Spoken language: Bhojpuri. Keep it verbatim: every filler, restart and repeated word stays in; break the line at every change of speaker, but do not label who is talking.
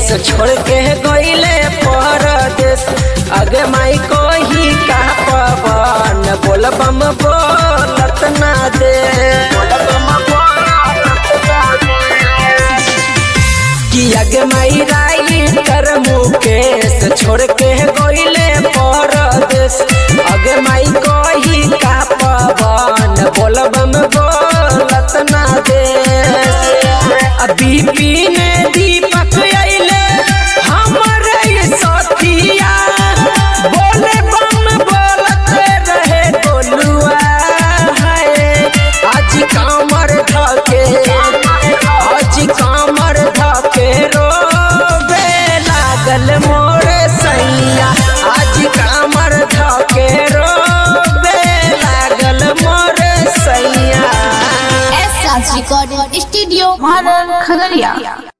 से छोड़ के गईले परदेश। अगे माई को ही का पवन बोल बम बोलत ना दे। कि अगे माई राई कर मुकेश छोड़ के गईले परदेश। अगे माई को ही का पवन बोल बम बोलत ना दे। अभी पीने दीपक आइले हमरे साथिया बोले बम बोलत रहे गोलुआ है। आज कामर धके आज कामर धके रोबे लागल मोर सैया। आज कामर धके रोबे लागल मोर सैया।
एस रिकॉर्डिंग स्टूडियो महाराज खगड़िया।